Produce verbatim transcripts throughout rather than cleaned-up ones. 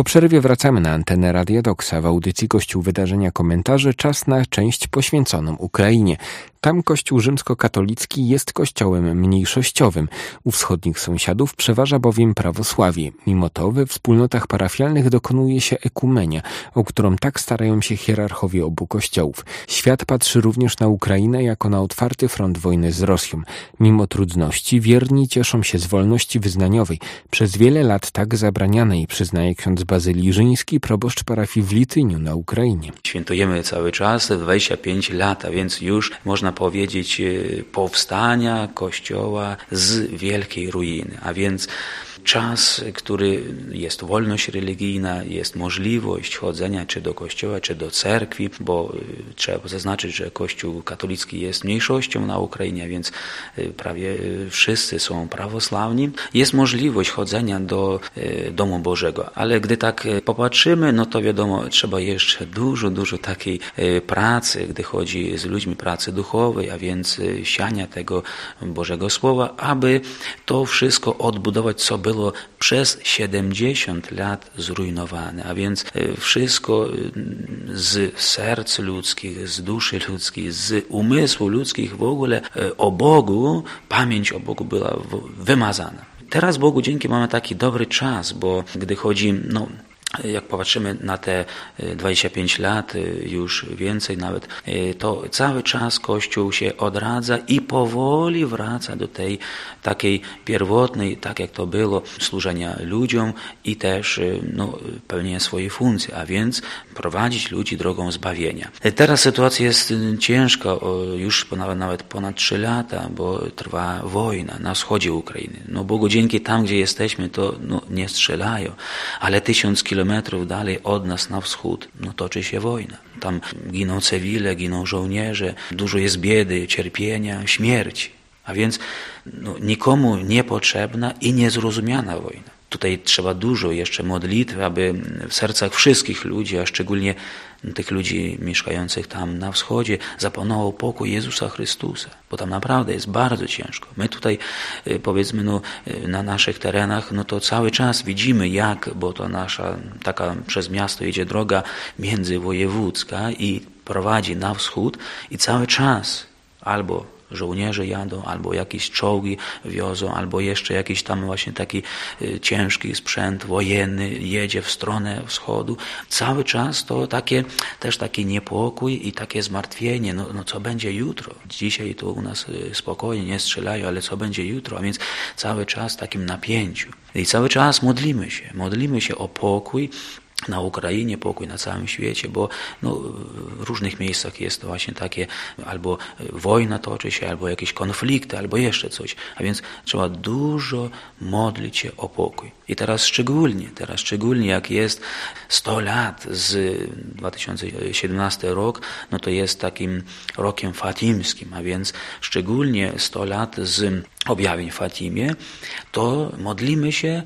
Po przerwie wracamy na antenę Radia Doksa. W audycji Kościół Wydarzenia Komentarze czas na część poświęconą Ukrainie. Tam Kościół rzymskokatolicki jest kościołem mniejszościowym. U wschodnich sąsiadów przeważa bowiem prawosławie. Mimo to we wspólnotach parafialnych dokonuje się ekumenia, o którą tak starają się hierarchowie obu kościołów. Świat patrzy również na Ukrainę jako na otwarty front wojny z Rosją. Mimo trudności wierni cieszą się z wolności wyznaniowej, przez wiele lat tak zabranianej, przyznaje ksiądz Bazylii Żyński, proboszcz parafii w Lityniu na Ukrainie. Świętujemy cały czas dwadzieścia pięć lat, a więc już można powiedzieć powstania Kościoła z wielkiej ruiny, a więc czas, który jest wolność religijna, jest możliwość chodzenia czy do kościoła, czy do cerkwi, bo trzeba zaznaczyć, że Kościół katolicki jest mniejszością na Ukrainie, więc prawie wszyscy są prawosławni. Jest możliwość chodzenia do domu Bożego, ale gdy tak popatrzymy, no to wiadomo, trzeba jeszcze dużo, dużo takiej pracy, gdy chodzi z ludźmi, pracy duchowej, a więc siania tego Bożego Słowa, aby to wszystko odbudować, co było było przez siedemdziesiąt lat zrujnowane, a więc wszystko z serc ludzkich, z duszy ludzkiej, z umysłu ludzkich w ogóle o Bogu, pamięć o Bogu była wymazana. Teraz Bogu dzięki mamy taki dobry czas, bo gdy chodzi, no, jak popatrzymy na te dwadzieścia pięć lat, już więcej nawet, to cały czas Kościół się odradza i powoli wraca do tej takiej pierwotnej, tak jak to było, służenia ludziom i też no, pełnienia swojej funkcji, a więc prowadzić ludzi drogą zbawienia. Teraz sytuacja jest ciężka, już nawet ponad trzy lata, bo trwa wojna na wschodzie Ukrainy. No Bogu dzięki, tam gdzie jesteśmy, to no, nie strzelają, ale tysiąc kilometrów kilometrów dalej od nas na wschód, no toczy się wojna. Tam giną cywile, giną żołnierze, dużo jest biedy, cierpienia, śmierci. A więc no, nikomu niepotrzebna i niezrozumiana wojna. Tutaj trzeba dużo jeszcze modlitwy, aby w sercach wszystkich ludzi, a szczególnie tych ludzi mieszkających tam na wschodzie, zapanował pokój Jezusa Chrystusa, bo tam naprawdę jest bardzo ciężko. My tutaj, powiedzmy, no, na naszych terenach, no to cały czas widzimy jak, bo to nasza taka przez miasto idzie droga międzywojewódzka i prowadzi na wschód i cały czas albo żołnierze jadą, albo jakieś czołgi wiozą, albo jeszcze jakiś tam właśnie taki ciężki sprzęt wojenny jedzie w stronę wschodu. Cały czas to takie, też taki niepokój i takie zmartwienie. No, no co będzie jutro? Dzisiaj to u nas spokojnie, nie strzelają, ale co będzie jutro? A więc cały czas w takim napięciu. I cały czas modlimy się. Modlimy się o pokój na Ukrainie, pokój na całym świecie, bo no, w różnych miejscach jest to właśnie takie, albo wojna toczy się, albo jakieś konflikty, albo jeszcze coś. A więc trzeba dużo modlić się o pokój. I teraz szczególnie, teraz szczególnie jak jest sto lat z dwa tysiące siedemnasty rok, no to jest takim rokiem fatimskim, a więc szczególnie sto lat z objawień w Fatimie, to modlimy się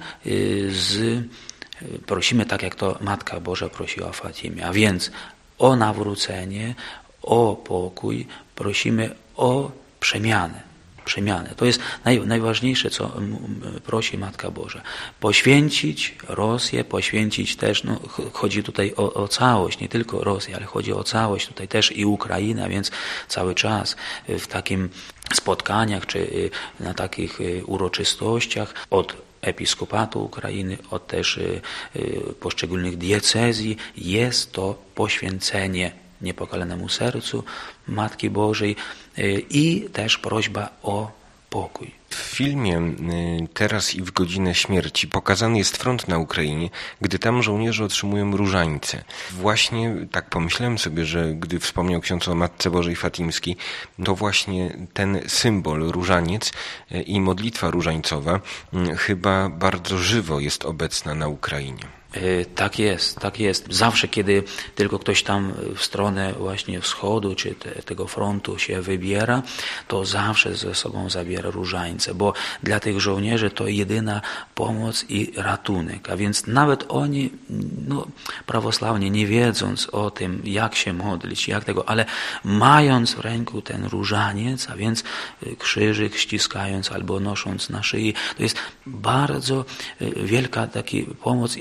z prosimy tak, jak to Matka Boża prosiła w Fatimie, a więc o nawrócenie, o pokój, prosimy o przemianę. Przemianę. To jest naj, najważniejsze, co prosi Matka Boża. Poświęcić Rosję, poświęcić też, no, chodzi tutaj o, o całość, nie tylko Rosję, ale chodzi o całość, tutaj też i Ukrainę, więc cały czas w takim spotkaniach, czy na takich uroczystościach od Episkopatu Ukrainy, od też y, y, poszczególnych diecezji jest to poświęcenie niepokalanemu sercu Matki Bożej y, i też prośba o pokój. W filmie Teraz i w godzinę śmierci pokazany jest front na Ukrainie, gdy tam żołnierze otrzymują różańce. Właśnie tak pomyślałem sobie, że gdy wspomniał ksiądz o Matce Bożej Fatimskiej, to właśnie ten symbol, różaniec i modlitwa różańcowa chyba bardzo żywo jest obecna na Ukrainie. Tak jest, tak jest. Zawsze, kiedy tylko ktoś tam w stronę właśnie wschodu, czy te, tego frontu się wybiera, to zawsze ze sobą zabiera różańce, bo dla tych żołnierzy to jedyna pomoc i ratunek. A więc nawet oni, no, prawosławnie, nie wiedząc o tym, jak się modlić, jak tego, ale mając w ręku ten różaniec, a więc krzyżyk ściskając albo nosząc na szyi, to jest bardzo wielka taka pomoc i ratunek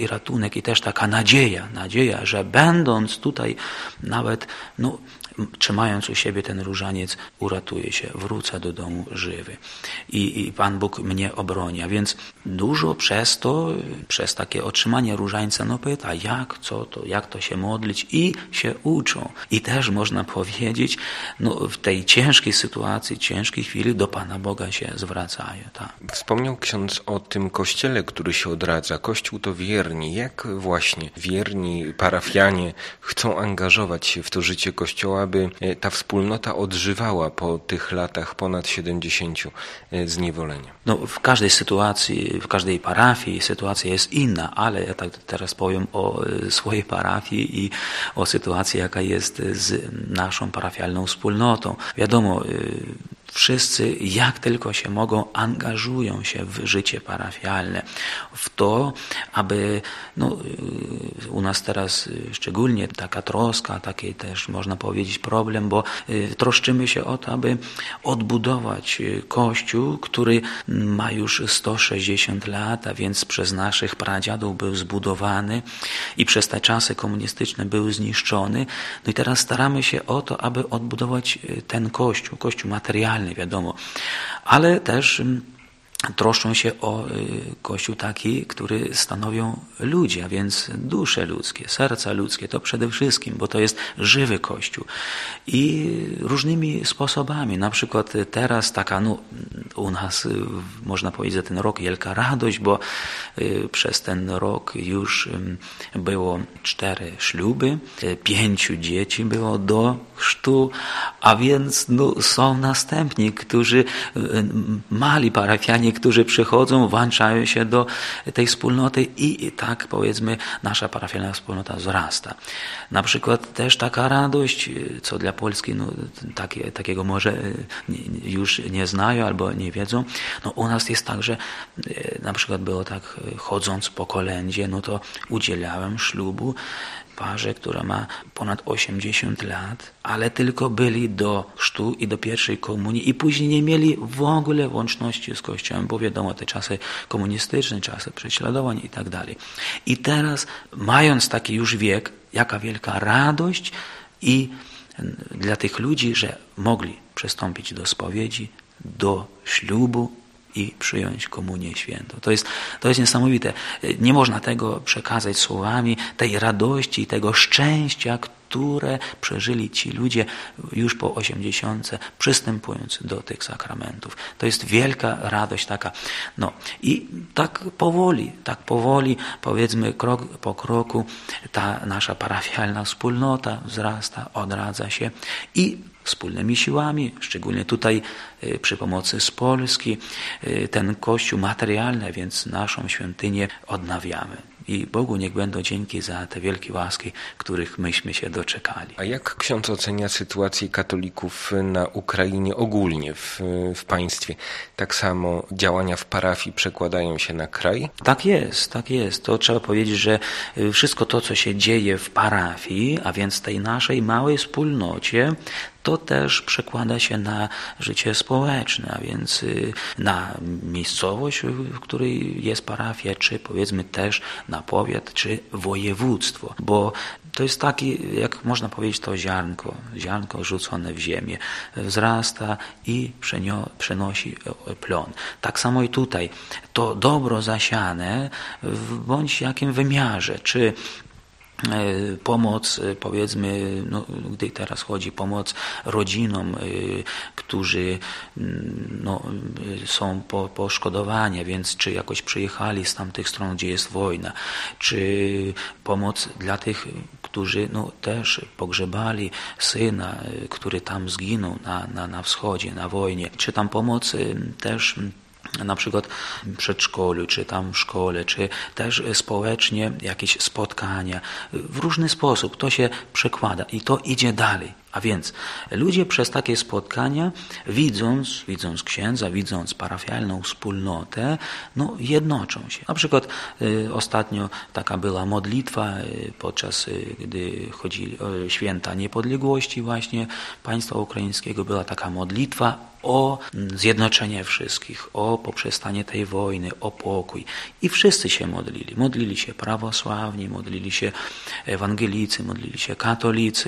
odpoczynek i też taka nadzieja, nadzieja, że będąc tutaj nawet, no, trzymając u siebie ten różaniec, uratuję się, wrócę do domu żywy. I, i Pan Bóg mnie obroni. A więc dużo przez to, przez takie otrzymanie różańca, no pyta, jak, co to, jak to się modlić i się uczą. I też można powiedzieć, no w tej ciężkiej sytuacji, ciężkiej chwili do Pana Boga się zwracają. Tak. Wspomniał ksiądz o tym kościele, który się odradza. Kościół to wierni. Jak właśnie wierni parafianie chcą angażować się w to życie Kościoła, aby ta wspólnota odżywała po tych latach ponad siedemdziesięciu zniewolenia? No, w każdej sytuacji, w każdej parafii sytuacja jest inna, ale ja tak teraz powiem o swojej parafii i o sytuacji, jaka jest z naszą parafialną wspólnotą. Wiadomo, wszyscy jak tylko się mogą angażują się w życie parafialne, w to, aby no, u nas teraz szczególnie taka troska, taki też można powiedzieć problem, bo troszczymy się o to, aby odbudować Kościół, który ma już sto sześćdziesiąt lat, a więc przez naszych pradziadów był zbudowany i przez te czasy komunistyczne był zniszczony. No i teraz staramy się o to, aby odbudować ten Kościół, Kościół materialny, wiadomo, ale też troszczą się o Kościół taki, który stanowią ludzie, a więc dusze ludzkie, serca ludzkie, to przede wszystkim, bo to jest żywy Kościół. I różnymi sposobami, na przykład teraz taka, no u nas można powiedzieć za ten rok wielka radość, bo przez ten rok już było cztery śluby, pięciu dzieci było do chrztu, a więc no, są następni, którzy mali parafianie, którzy przychodzą, włączają się do tej wspólnoty i tak powiedzmy nasza parafialna wspólnota wzrasta. Na przykład też taka radość, co dla Polski no, takie, takiego może już nie znają albo nie wiedzą, no u nas jest tak, że na przykład było tak, chodząc po kolędzie, no to udzielałem ślubu parze, która ma ponad osiemdziesiąt lat, ale tylko byli do chrztu i do pierwszej komunii i później nie mieli w ogóle łączności z Kościołem, bo wiadomo, te czasy komunistyczne, czasy prześladowań i tak dalej. I teraz, mając taki już wiek, jaka wielka radość i dla tych ludzi, że mogli przystąpić do spowiedzi, do ślubu, i przyjąć komunię świętą. To jest, to jest niesamowite. Nie można tego przekazać słowami, tej radości i tego szczęścia, które przeżyli ci ludzie już po osiemdziesiątce, przystępując do tych sakramentów. To jest wielka radość taka. No i tak powoli, tak powoli, powiedzmy krok po kroku, ta nasza parafialna wspólnota wzrasta, odradza się i wspólnymi siłami, szczególnie tutaj przy pomocy z Polski, ten Kościół materialny, więc naszą świątynię odnawiamy. I Bogu niech będą dzięki za te wielkie łaski, których myśmy się doczekali. A jak ksiądz ocenia sytuację katolików na Ukrainie ogólnie w, w państwie? Tak samo działania w parafii przekładają się na kraj? Tak jest, tak jest. To trzeba powiedzieć, że wszystko to, co się dzieje w parafii, a więc tej naszej małej wspólnocie, to też przekłada się na życie społeczne, a więc na miejscowość, w której jest parafia, czy powiedzmy też na powiat, czy województwo, bo to jest taki, jak można powiedzieć, to ziarnko, ziarnko rzucone w ziemię, wzrasta i przenosi plon. Tak samo i tutaj, to dobro zasiane w bądź jakim wymiarze, czy pomoc, powiedzmy, no, gdy teraz chodzi, pomoc rodzinom, którzy no, są po, poszkodowani, więc czy jakoś przyjechali z tamtych stron, gdzie jest wojna, czy pomoc dla tych, którzy no, też pogrzebali syna, który tam zginął na, na, na wschodzie, na wojnie, czy tam pomoc też na przykład w przedszkolu, czy tam w szkole, czy też społecznie jakieś spotkania. W różny sposób to się przekłada i to idzie dalej. A więc ludzie przez takie spotkania, widząc, widząc księdza, widząc parafialną wspólnotę, no jednoczą się. Na przykład y, ostatnio taka była modlitwa y, podczas, y, gdy chodzili o święta niepodległości właśnie państwa ukraińskiego, była taka modlitwa o zjednoczenie wszystkich, o poprzestanie tej wojny, o pokój. I wszyscy się modlili. Modlili się prawosławni, modlili się ewangelicy, modlili się katolicy.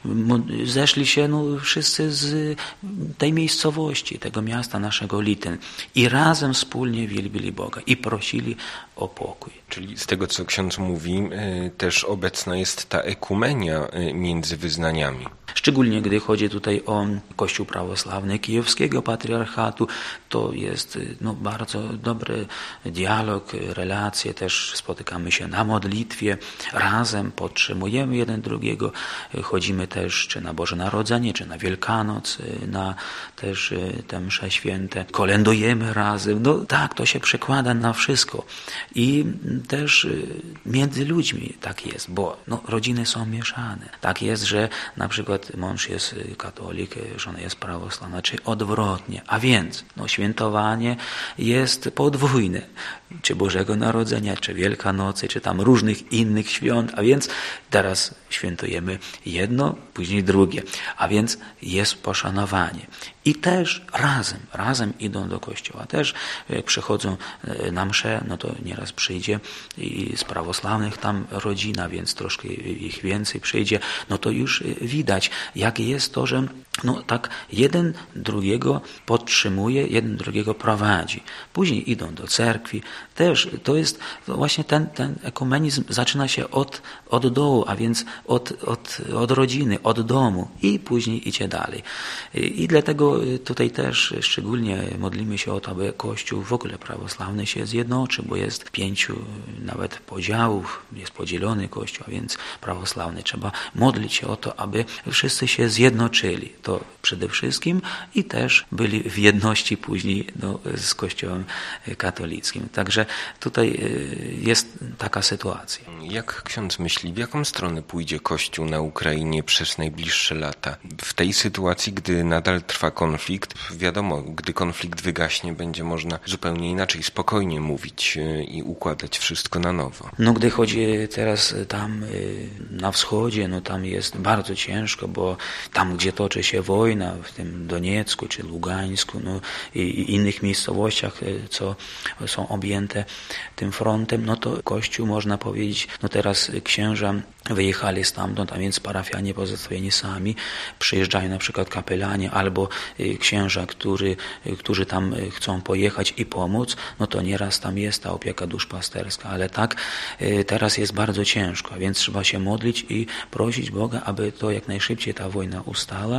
Zeszli się no, wszyscy z tej miejscowości, tego miasta naszego Lityn. I razem wspólnie wielbili Boga i prosili o pokój. Czyli z tego, co ksiądz mówi, też obecna jest ta ekumenia między wyznaniami. Szczególnie gdy chodzi tutaj o Kościół prawosławny Kijowskiego Patriarchatu, to jest no, bardzo dobry dialog, relacje, też spotykamy się na modlitwie, razem podtrzymujemy jeden drugiego, chodzimy też czy na Boże Narodzenie, czy na Wielkanoc, na też te msze święte, kolędujemy razem, no tak, to się przekłada na wszystko. I też między ludźmi tak jest, bo no, rodziny są mieszane. Tak jest, że na przykład mąż jest katolik, żona jest prawosławna, czy odwrotnie. A więc no, świętowanie jest podwójne. Czy Bożego Narodzenia, czy Wielkanocy, czy tam różnych innych świąt. A więc teraz świętujemy jedno, później drugie. A więc jest poszanowanie. I też razem, razem idą do kościoła. Też jak przychodzą na mszę, no to nieraz przyjdzie i z prawosławnych tam rodzina, więc troszkę ich więcej przyjdzie. No to już widać, jakie jest to, że no tak jeden drugiego podtrzymuje, jeden drugiego prowadzi. Później idą do cerkwi. Też to jest właśnie ten, ten ekumenizm zaczyna się od, od dołu, a więc od, od, od rodziny, od domu i później idzie dalej. I, i dlatego tutaj też szczególnie modlimy się o to, aby Kościół w ogóle prawosławny się zjednoczył, bo jest pięciu nawet podziałów, jest podzielony Kościół, a więc prawosławny. Trzeba modlić się o to, aby wszyscy się zjednoczyli. To przede wszystkim i też byli w jedności później no, z Kościołem katolickim. Także tutaj jest taka sytuacja. Jak ksiądz myśli, w jaką stronę pójdzie Kościół na Ukrainie przez najbliższe lata? W tej sytuacji, gdy nadal trwa konflikt, wiadomo, gdy konflikt wygaśnie, będzie można zupełnie inaczej, spokojnie mówić i układać wszystko na nowo. No gdy chodzi teraz tam na wschodzie, no tam jest bardzo ciężko, bo tam, gdzie toczy się wojna, w tym Doniecku czy Lugańsku, no i, i innych miejscowościach, co są objęte tym frontem, no to Kościół, można powiedzieć, no teraz księża wyjechali stamtąd, a więc parafianie pozostawieni sami, przyjeżdżają na przykład kapelanie albo księża, który, którzy tam chcą pojechać i pomóc, no to nieraz tam jest ta opieka duszpasterska, ale tak teraz jest bardzo ciężko, a więc trzeba się modlić i prosić Boga, aby to jak najszybciej ta wojna ustała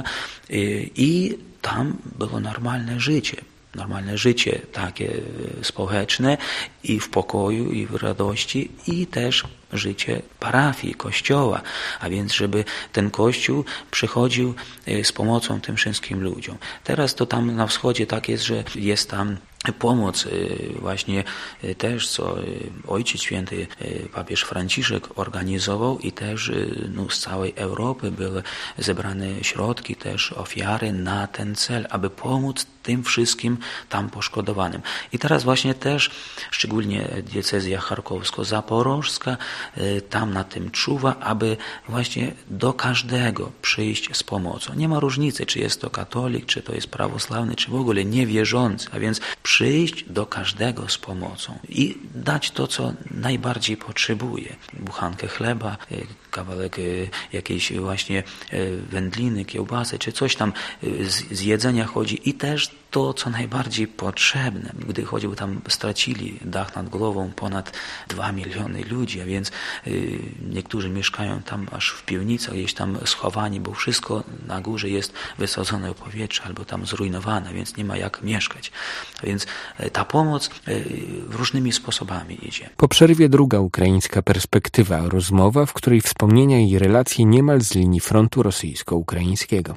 i tam było normalne życie. Normalne życie takie społeczne i w pokoju, i w radości, i też życie parafii, kościoła, a więc żeby ten kościół przychodził z pomocą tym wszystkim ludziom. Teraz to tam na wschodzie tak jest, że jest tam pomoc właśnie też, co Ojciec Święty papież Franciszek organizował i też no, z całej Europy były zebrane środki, też ofiary na ten cel, aby pomóc tym wszystkim tam poszkodowanym. I teraz właśnie też, szczególnie diecezja charkowsko-zaporożska, tam na tym czuwa, aby właśnie do każdego przyjść z pomocą. Nie ma różnicy, czy jest to katolik, czy to jest prawosławny, czy w ogóle niewierzący, a więc przyjść do każdego z pomocą i dać to, co najbardziej potrzebuje. Buchankę chleba, kawałek jakiejś właśnie wędliny, kiełbasy, czy coś tam z jedzenia chodzi i też to, co najbardziej potrzebne. Gdy chodził tam, stracili dach nad głową ponad dwa miliony ludzi, a więc y, niektórzy mieszkają tam aż w piwnicach, gdzieś tam schowani, bo wszystko na górze jest wysadzone w powietrze albo tam zrujnowane, więc nie ma jak mieszkać. A więc y, ta pomoc y, różnymi sposobami idzie. Po przerwie druga ukraińska perspektywa, rozmowa, w której wspomnienia i relacje niemal z linii frontu rosyjsko-ukraińskiego.